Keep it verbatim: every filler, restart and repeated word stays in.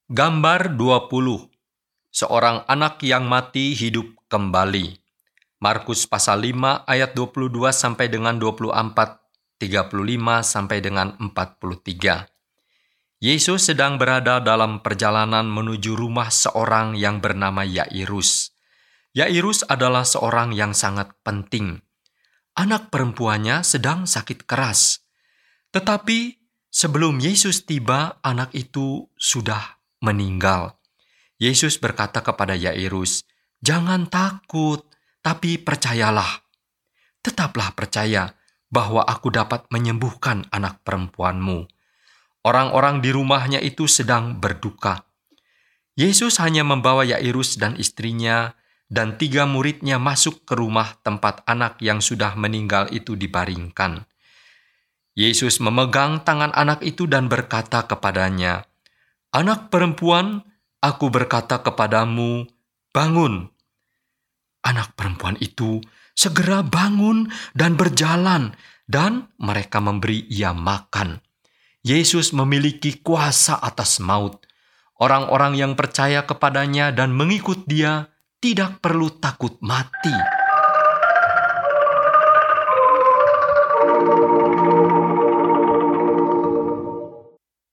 Gambar dua puluh. Seorang anak yang mati hidup kembali. Markus pasal lima ayat dua puluh dua sampai dengan dua puluh empat, tiga puluh lima sampai dengan empat puluh tiga. Yesus sedang berada dalam perjalanan menuju rumah seorang yang bernama Yairus. Yairus adalah seorang yang sangat penting. Anak perempuannya sedang sakit keras. Tetapi sebelum Yesus tiba, anak itu sudah meninggal. Yesus berkata kepada Yairus, "Jangan takut, tapi percayalah. Tetaplah percaya bahwa aku dapat menyembuhkan anak perempuanmu." Orang-orang di rumahnya itu sedang berduka. Yesus hanya membawa Yairus dan istrinya dan tiga muridnya masuk ke rumah tempat anak yang sudah meninggal itu dibaringkan. Yesus memegang tangan anak itu dan berkata kepadanya, "Anak perempuan, aku berkata kepadamu, bangun." Anak perempuan itu segera bangun dan berjalan, dan mereka memberi ia makan. Yesus memiliki kuasa atas maut. Orang-orang yang percaya kepadanya dan mengikut dia tidak perlu takut mati.